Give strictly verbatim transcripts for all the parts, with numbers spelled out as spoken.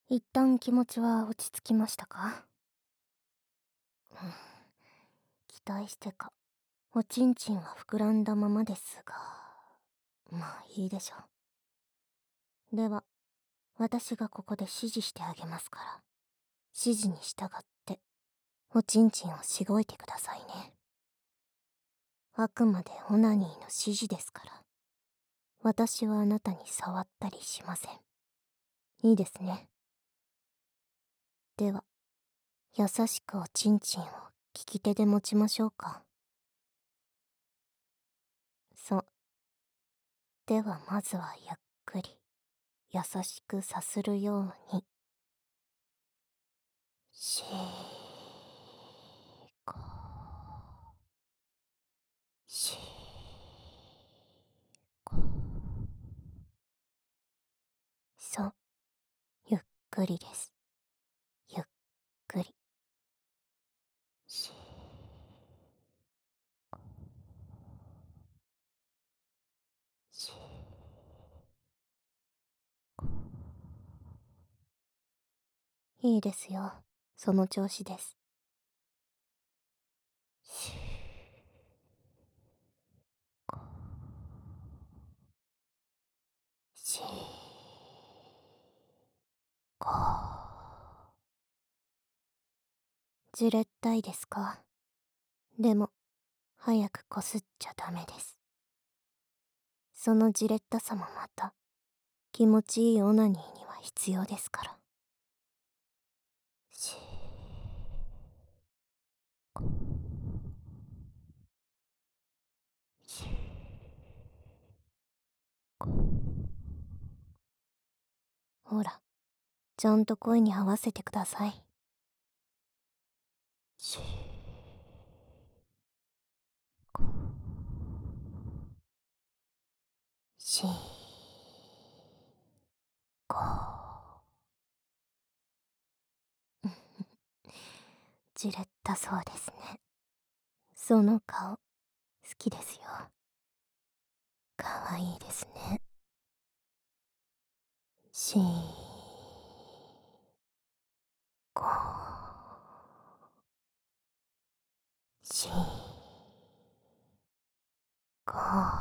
一旦気持ちは落ち着きましたか？うん、期待してか、おちんちんは膨らんだままですが、まあいいでしょう。では、私がここで指示してあげますから、指示に従って、おちんちんをしごいてくださいね。あくまでオナニーの指示ですから、私はあなたに触ったりしません。いいですね。では、優しくおちんちんを利き手で持ちましょうか。そう。ではまずはゆっくり、優しくさするように。しーこしーこそう、ゆっくりです。ゆっくり。しーこしーこいいですよ。その調子です。しーこしーこじれったいですか？でも、早くこすっちゃダメです。そのじれったさもまた、気持ちいいオナニーには必要ですから。しーこしーこほら、ちゃんと声に合わせてください。しーこしーこじれったそうですね。その顔、好きですよ。かわいいですね。しーこしーこ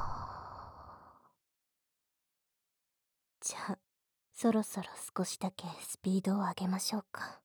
じゃあ、そろそろ少しだけスピードを上げましょうか。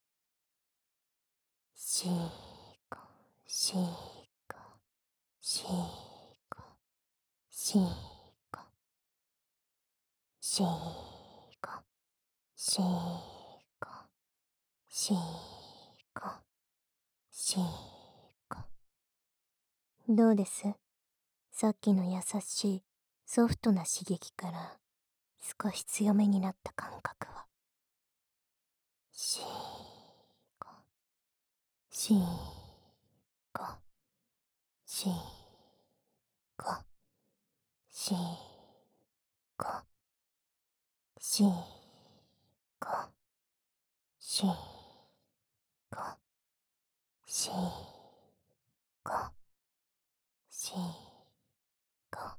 しーこしーこしーこしーこしーこしーこしーこしーこどうです？さっきの優しいソフトな刺激から少し強めになった感覚は。しーこしーこしーこしーこしーこしーこしーこしーこ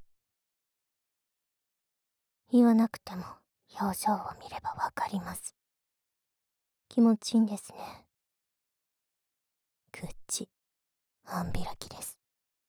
言わなくても表情を見ればわかります。気持ちいいんですね。口、半開きです。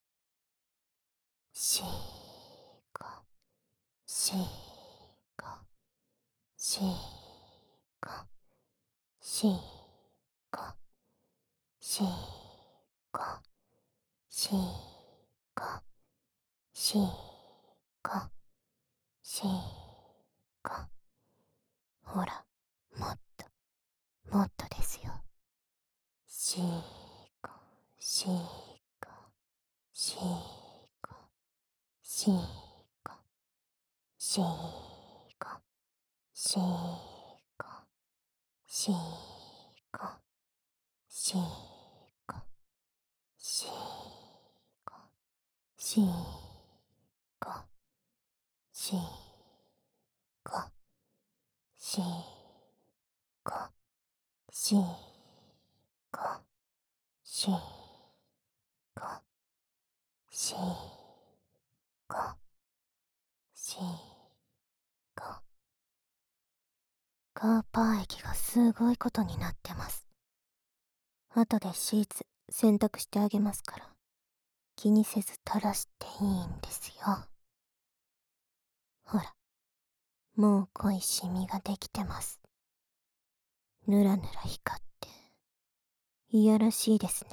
しーこしーこしーこしーこしーこしーこしーこしーこほら、もっともっとですよ。しーこしーこしーこしーこしーこしーこしーこしーこしーこしーこしーこしーこしーこしーこしーこしーこカーパー液がすごいことになってます。後でシーツ洗濯してあげますから、気にせず垂らしていいんですよ。ほら、もう濃いシミができてます。ぬらぬら光って、いやらしいですね。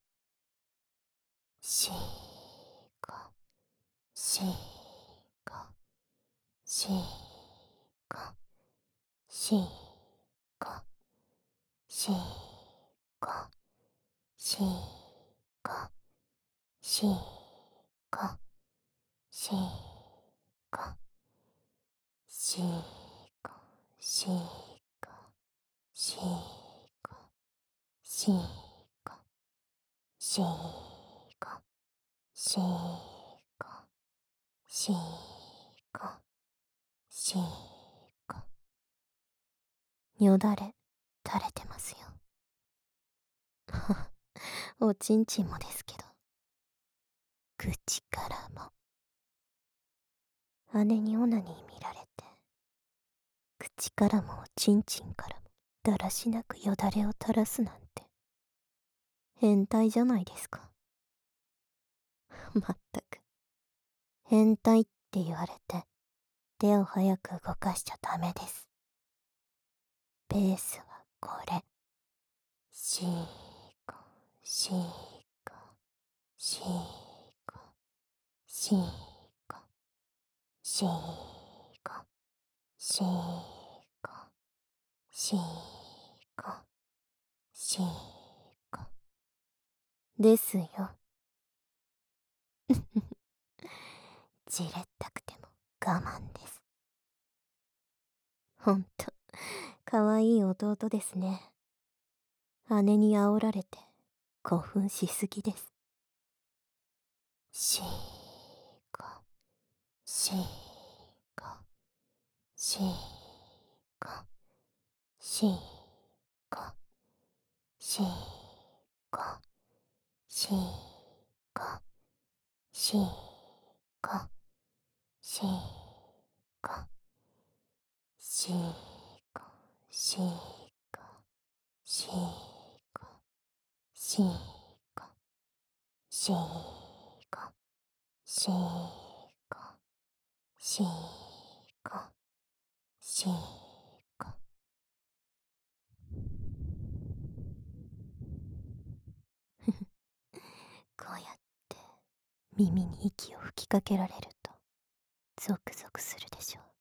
シーコ、シーコ、シーコ、シーコ、シーコ、シーコ、シーコ、シーコ、シーコ、シーコ、シーコ、シーコ、シーコ、シーコ、シーコ、シーコ。よだれ垂れてますよ。おちんちんもですけど、口からも。姉にオナニー見られて、口からもおちんちんからもだらしなくよだれを垂らすなんて、変態じゃないですか。まったく、変態って言われて、手を早く動かしちゃダメです。ベースはこれ。シーコ、シーコ、シーコ、シーコ、シーコ、シーコ、シーコ、シーコ。ですよ。じれったくても我慢です。ほんと、かわいい弟ですね。姉に煽られて興奮しすぎです。シーコ、シーコ、シーコ、シーコ、シーコ、シーコ、シーコ、シーコ、シーコ、シーコ、シーコ、シーコ、シーコ、シーコ、シーコ、シーコ。こうやって耳に息を吹きかけられるとゾクゾクするでしょう。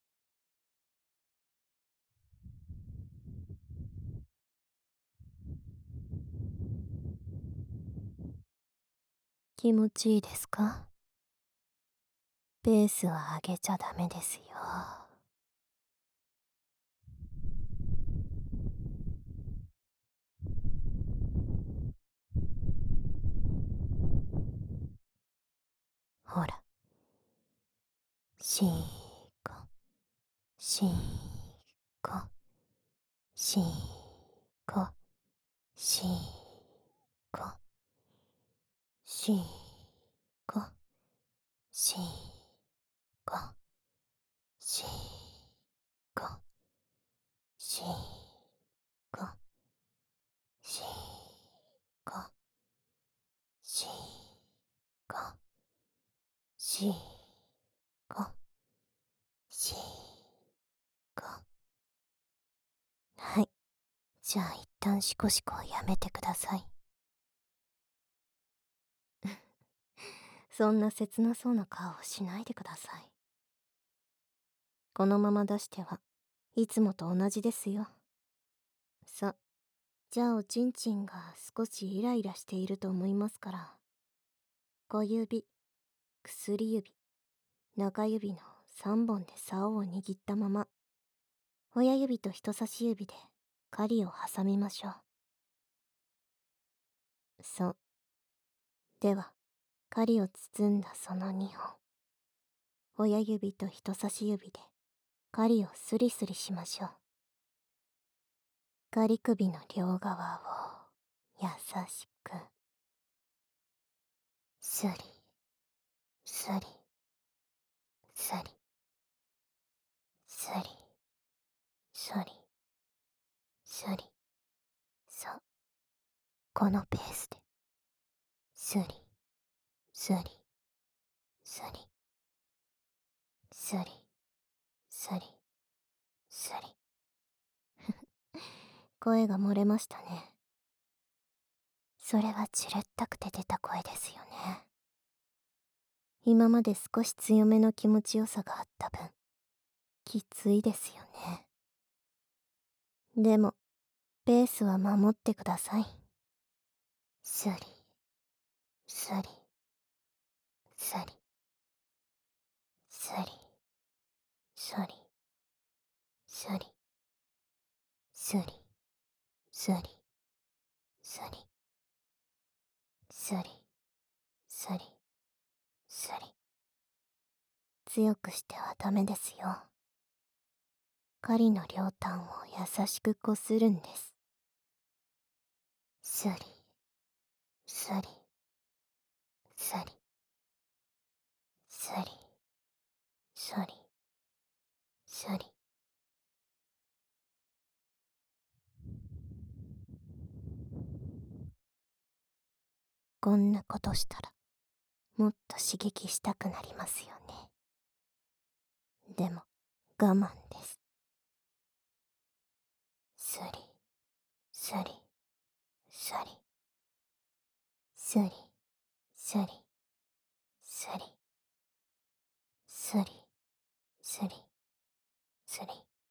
気持ちいいですか？ペースは上げちゃダメですよ。ほら、シーコ、シーコ、シーコ、シーコ、シーコ、シーコ、シーコ、シーコ、シーコ、シーコ、シーコ、シーコ。はい。じゃあ一旦シコシコをやめてください。そんな切なそうな顔をしないでください。このまま出してはいつもと同じですよ。さ、じゃあおちんちんが少しイライラしていると思いますから、小指、薬指、中指のさんぼんで竿を握ったまま、親指と人差し指で針を挟みましょう。そう。では、針を包んだそのにほん、親指と人差し指で針をスリスリしましょう。狩首の両側を優しく、スリ、スリ、スリ、スリ、スリ、 スリ。そう、このペースで。スリ、スリ、スリ、スリ、スリ、スリ。声が漏れましたね。それはチレったくて出た声ですよね。今まで少し強めの気持ちよさがあった分、きついですよね。でも、ペースは守ってください。スリ、スリ、スリ、スリ、スリ、スリ、スリ、スリ、スリ、スリ、スリ、スリ。強くしてはダメですよ。狩りの両端を優しくこするんです。スリ、スリ、スリ、スリ、スリ、スリ。こんなことしたら、もっと刺激したくなりますよね。でも、我慢です。スリ、スリ、スリ、スリ、スリ、スリ、スリ、スリ、スリ、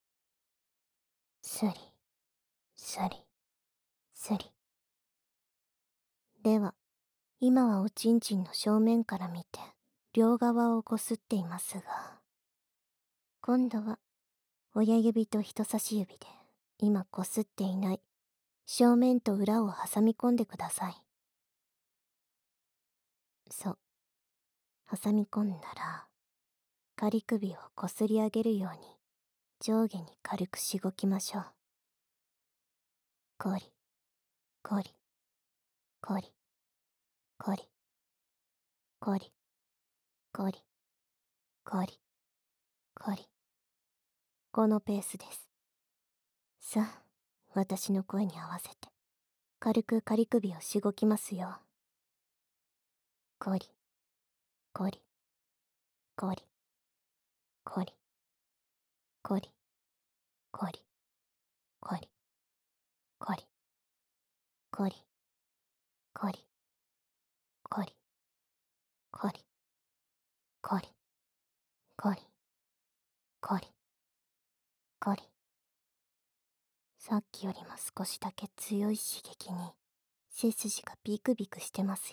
スリ、スリ、スリ。では、今はおちんちんの正面から見て、両側をこすっていますが、今度は、親指と人差し指で、今こすっていない、正面と裏を挟み込んでください。そう。挟み込んだら、仮首をこすり上げるように、上下に軽くしごきましょう。コリ、コリ、コリ、コリ、コリ、コリ、コリ、コリ。このペースです。さあ、私の声に合わせて、軽く仮首をしごきますよ。コリ、コリ、コリ、コリ、コリ、コリ、コリ、コリ、コリ、コリ、コリ、コリ、コリ、コリ、コリ、コリ。さっきよりも少しだけ強い刺激に、背筋がビクビクしてますよ。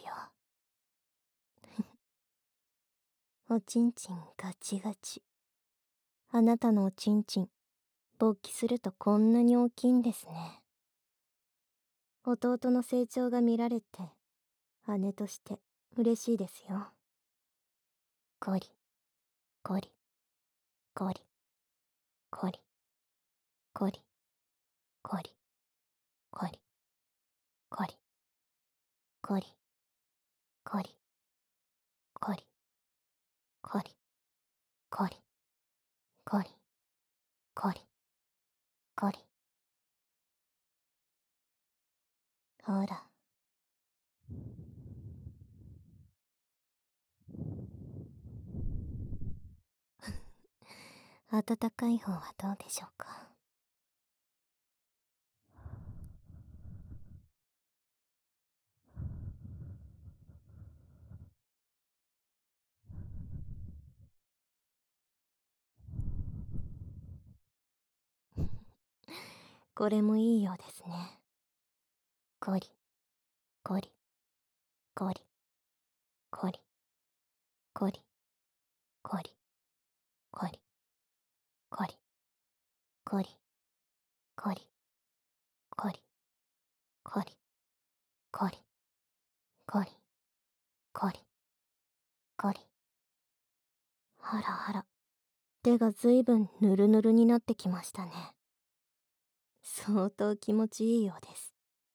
おちんちんガチガチ。あなたのおちんちん、勃起するとこんなに大きいんですね。弟の成長が見られて、姉として嬉しいですよ。コリ、コリ、コリ、コリ、コリ、コリ、コリ、コリ、コリ、コリ、コリ、コリ、コリ、コリ、コリ、コリ。ほら。暖かい方はどうでしょうか。これもいいようですね。コリ、コリ、コリ、コリ、コリ、コリ、コリ、コリ、コリ、コリ、コリ、コリ、コリ、コリ、コリ、コリ。あらあら、手がずいぶんぬるぬるになってきましたね。相当気持ちいいようです。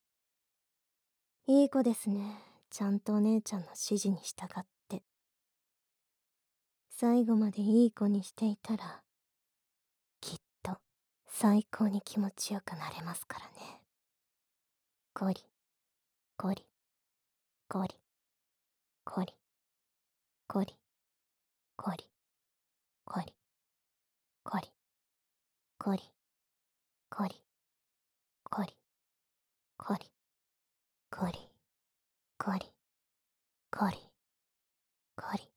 いい子ですね。ちゃんとお姉ちゃんの指示に従って。最後までいい子にしていたら、きっと最高に気持ちよくなれますからね。ゴリ、ゴリ、ゴリ、ゴリ、ゴリ、ゴリ、ゴリ、ゴリ、ゴリ、ゴリ、ゴリ、ゴリ、ゴリ、ゴリ、ゴリ、ゴリ。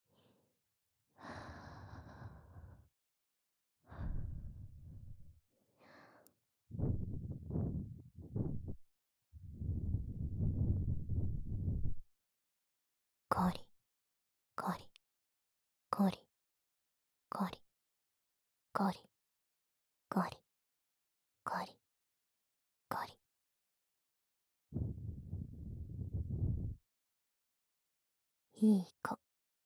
ゴリ、ゴリ、ゴリ、ゴリ、ゴリ、ゴリ、ゴリ、ゴリ。いい子。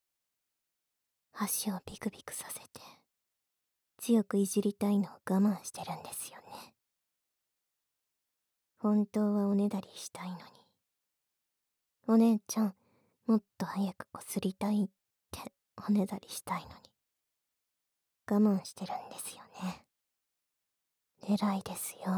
足をビクビクさせて、強くいじりたいのを我慢してるんですよね。本当はおねだりしたいのに。お姉ちゃん、もっと早くこすりたいっておねだりしたいのに。我慢してるんですよね。偉いですよ。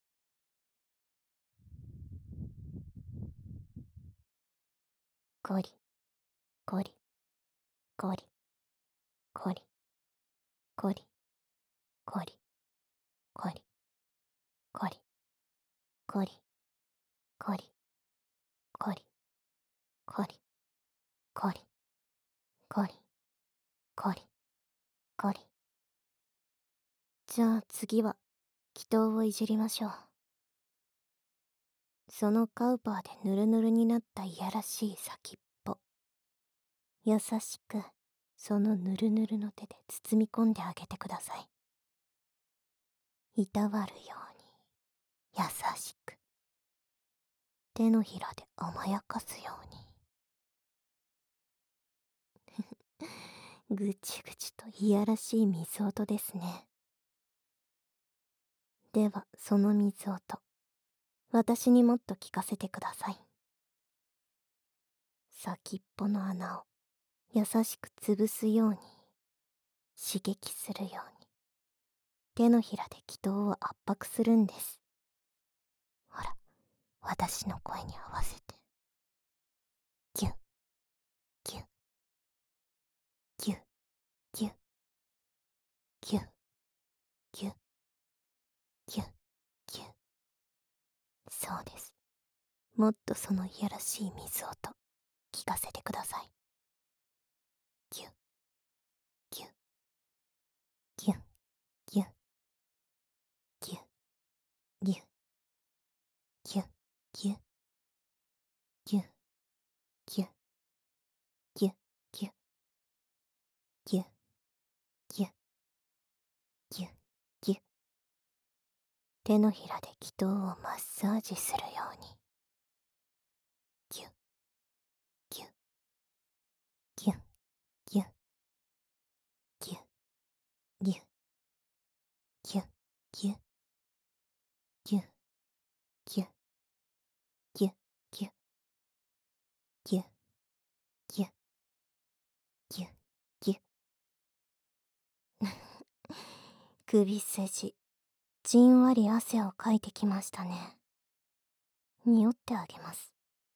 ゴリ、ゴリ、ゴリ、ゴリ、ゴリ、ゴリ、ゴリ、ゴリ、ゴリ、ゴリ、ゴリ、ゴリ、ゴリ、ゴリ、ゴリ、ゴリ。じゃあ次は、祈祷をいじりましょう。そのカウパーでヌルヌルになったいやらしい先っぽ。優しく、そのヌルヌルの手で包み込んであげてください。いたわるように、優しく。手のひらで甘やかすように。ぐちぐちといやらしい水音ですね。では、その水音、私にもっと聞かせてください。先っぽの穴を優しく潰すように、刺激するように、手のひらで気筒を圧迫するんです。ほら、私の声に合わせて。ギュッ、ギュッ、ギュッ、ギュッ、ギュッ、ギュッ、ギュッ、ギュッ。そうです。もっとそのいやらしい水音、聞かせてください。ギュッ、ギュッ、ギュッ、ギュッ、ギュッ、ギュッ、ギュッ、ギュッ、ギュッ、ギュッ、ギュッ、ギュッ、ギュッ、ギュッ、ギュッ、ギュッ。手のひらで気筒をマッサージするように。ギュッ、ギュッ、ギュッ、ギュッ、ギュッ、ギュッ、ギュッ、ギュッ、ギュッ、ギュッ、ギュッ、ギュッ、ギュッ、ギュッ、ギュッ、ギュッ。首筋、じんわり汗をかいてきましたね。匂ってあげます。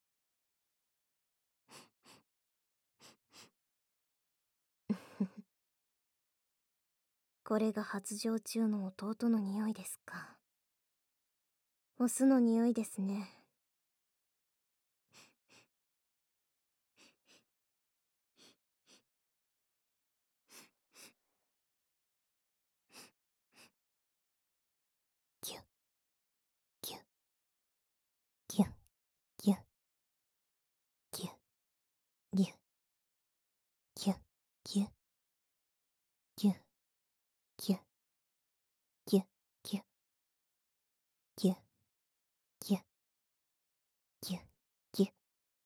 これが発情中の弟の匂いですか。オスの匂いですね。ギュッ、ギュッ、ギュッ、ギュッ、ギュッ、ギュッ、ギュッ、ギュッ、ギュッ、ギュッ、ギュッ、ギュッ、ギュッ、ギュッ、ギュッ、ギュッ。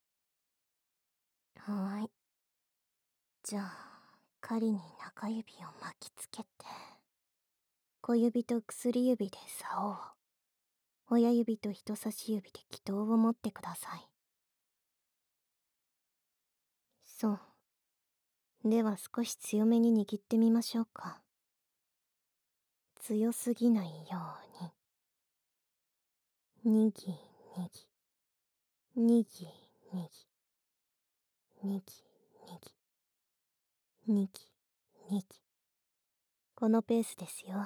はーい。じゃあ、狩りに中指を巻きつけて、小指と薬指で竿を、親指と人差し指で気筒を持ってください。そう。では少し強めに握ってみましょうか。 強すぎないように、にぎにぎ、にぎにぎ、にぎにぎ、にぎにぎ。このペースですよ。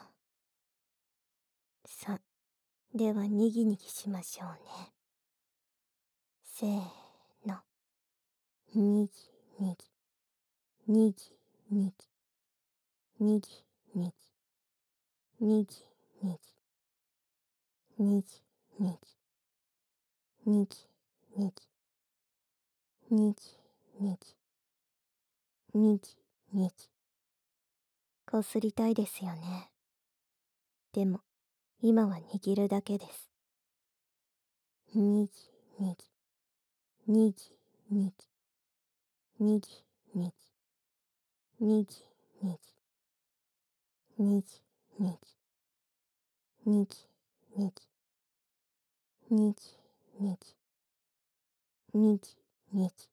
さ、ではにぎにぎしましょうね。せーの。にぎにぎ、にぎにぎ、にぎにぎ、にぎにぎ、にぎにぎ、にぎにぎ、にぎにぎ、にぎにぎ。こすりたいですよね。でも、今は握るだけです。にぎにぎ、にぎにぎ、にぎにぎ、にぎにぎ、にぎにぎ、にぎにぎ、にぎにぎ、にぎにぎ。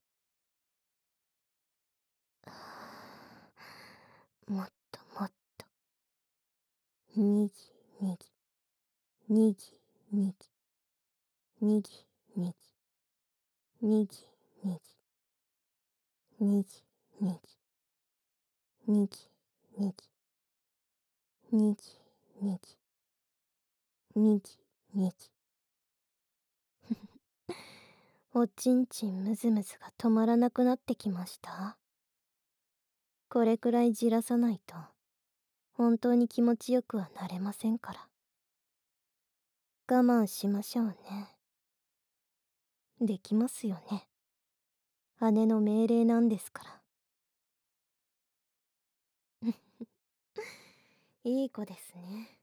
もっともっと。にぎにぎ、にぎにぎ、にぎにぎ、にぎにぎ、にぎにぎ、にぎにぎ、にぎにぎ、にぎにぎ。おちんちんムズムズが止まらなくなってきました。これくらいじらさないと本当に気持ちよくはなれませんから。我慢しましょうね。できますよね。姉の命令なんですから。いい子ですね。